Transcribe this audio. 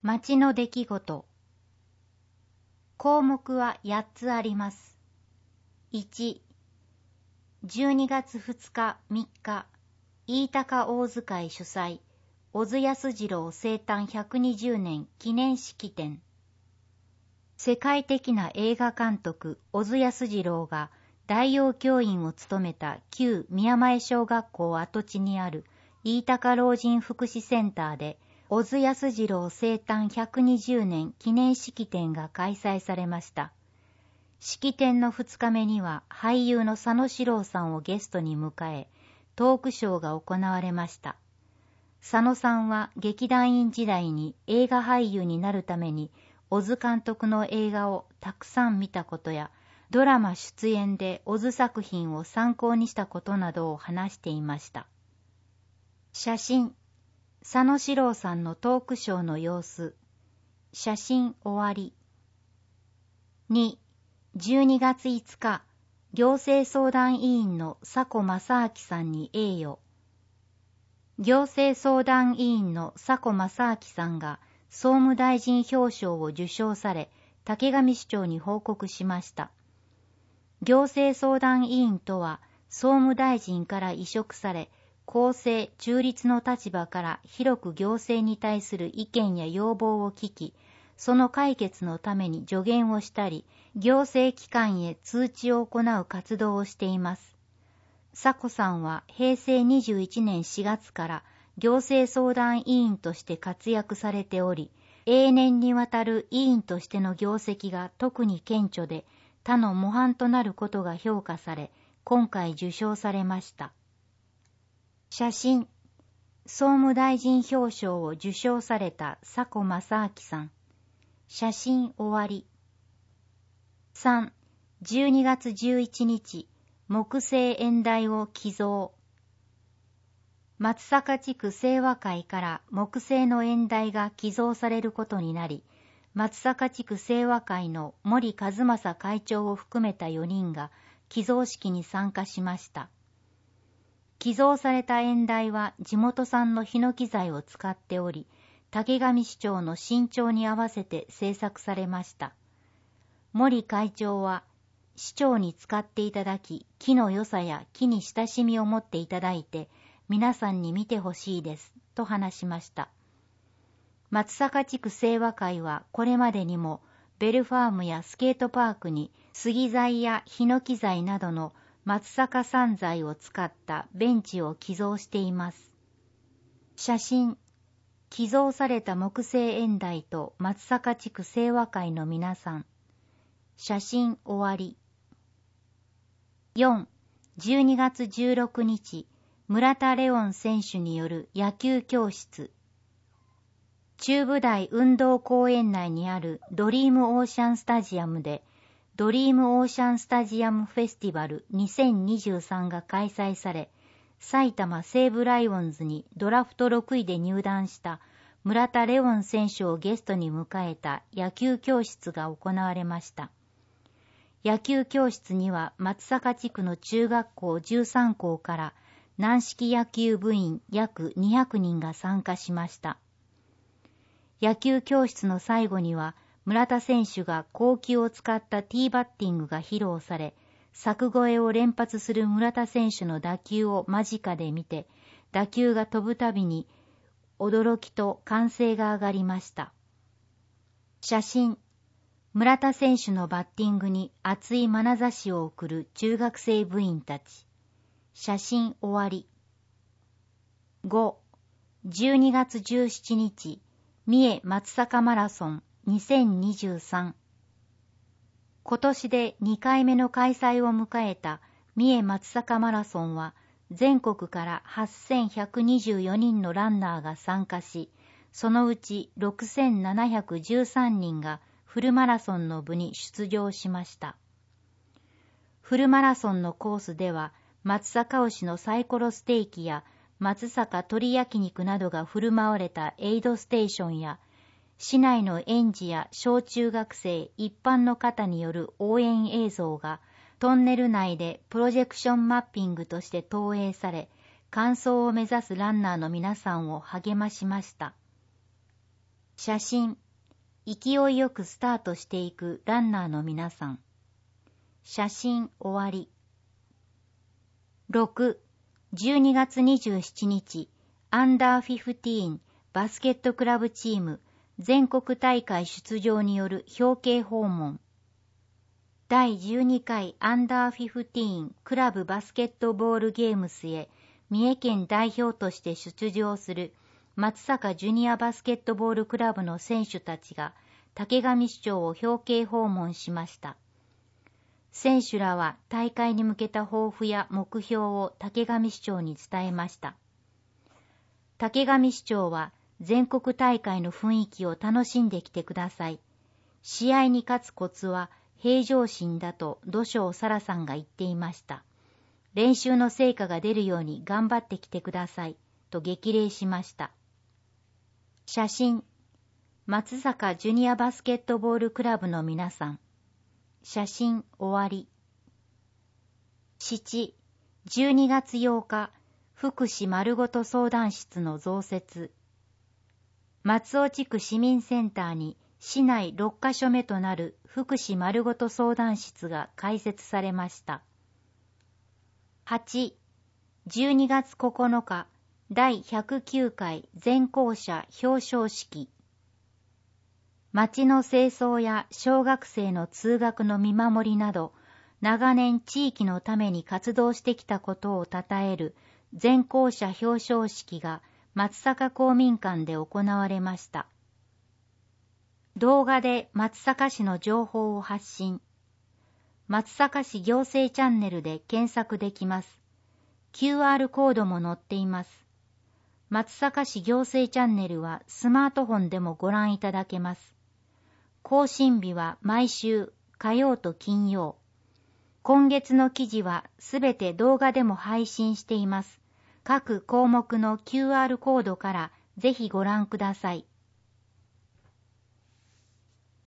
町の出来事。項目は8つあります。1、12月2日3日、飯高大図会主催、小津安二郎生誕120年記念式典。世界的な映画監督小津安二郎が代用教員を務めた旧宮前小学校跡地にある飯高老人福祉センターで、小津安二郎生誕120年記念式典が開催されました。式典の2日目には俳優の佐野史郎さんをゲストに迎え、トークショーが行われました。佐野さんは劇団員時代に映画俳優になるために小津監督の映画をたくさん見たことや、ドラマ出演で小津作品を参考にしたことなどを話していました。写真。佐野史郎さんのトークショーの様子。写真終わり。2、12月5日、行政相談委員の佐古正明さんに栄誉。行政相談委員の佐古正明さんが総務大臣表彰を受賞され、竹上市長に報告しました。行政相談委員とは、総務大臣から委嘱され、公正・中立の立場から広く行政に対する意見や要望を聞き、その解決のために助言をしたり、行政機関へ通知を行う活動をしています。佐古さんは平成21年4月から行政相談委員として活躍されており、永年にわたる委員としての業績が特に顕著で、他の模範となることが評価され、今回受賞されました。写真。総務大臣表彰を受賞された佐古正明さん。写真終わり。3、12月11日、木製演台を寄贈。松阪地区清和会から木製の演台が寄贈されることになり、松阪地区清和会の森和正会長を含めた4人が寄贈式に参加しました。寄贈された演台は地元産のヒノキ材を使っており、竹上市長の身長に合わせて製作されました。森会長は、市長に使っていただき、木の良さや木に親しみを持っていただいて、皆さんに見てほしいです、と話しました。松阪地区清和会はこれまでにも、ベルファームやスケートパークに杉材やヒノキ材などの松阪産材を使ったベンチを寄贈しています。写真。寄贈された木製演台と松阪地区清和会の皆さん。写真終わり。4、12月16日、村田レオン選手による野球教室。中部大運動公園内にあるドリームオーシャンスタジアムで、ドリームオーシャンスタジアムフェスティバル2023が開催され、埼玉西武ライオンズにドラフト6位で入団した村田レオン選手をゲストに迎えた野球教室が行われました。野球教室には松阪地区の中学校13校から軟式野球部員約200人が参加しました。野球教室の最後には村田選手が硬球を使ったティーバッティングが披露され、柵越えを連発する村田選手の打球を間近で見て、打球が飛ぶたびに驚きと歓声が上がりました。写真。村田選手のバッティングに熱い眼差しを送る中学生部員たち。写真終わり。5、12月17日、三重松阪マラソン2023。今年で2回目の開催を迎えた三重松阪マラソンは、全国から8124人のランナーが参加し、そのうち6713人がフルマラソンの部に出場しました。フルマラソンのコースでは、松阪牛のサイコロステーキや松阪鶏焼肉などが振る舞われたエイドステーションや、市内の園児や小中学生一般の方による応援映像がトンネル内でプロジェクションマッピングとして投影され、完走を目指すランナーの皆さんを励ましました。 写真、勢いよくスタートしていくランナーの皆さん。写真終わり。6、12月27日、アンダー15バスケットクラブチーム全国大会出場による表敬訪問。第12回アンダー15クラブバスケットボールゲームスへ三重県代表として出場する松阪ジュニアバスケットボールクラブの選手たちが竹上市長を表敬訪問しました。選手らは大会に向けた抱負や目標を竹上市長に伝えました。竹上市長は全国大会の雰囲気を楽しんできてください。試合に勝つコツは平常心だと土性沙羅さんが言っていました。練習の成果が出るように頑張ってきてくださいと激励しました。写真、松阪ジュニアバスケットボールクラブの皆さん。写真終わり。7、12月8日、福祉まるごと相談室の増設。松尾地区市民センターに市内6カ所目となる福祉まるごと相談室が開設されました。8、12月9日、第109回全校舎表彰式。町の清掃や小学生の通学の見守りなど、長年地域のために活動してきたことを称える全校舎表彰式が松阪公民館で行われました。動画で松阪市の情報を発信。松阪市行政チャンネルで検索できます。QR コードも載っています。松阪市行政チャンネルはスマートフォンでもご覧いただけます。更新日は毎週火曜と金曜。今月の記事はすべて動画でも配信しています。各項目の QR コードからぜひご覧ください。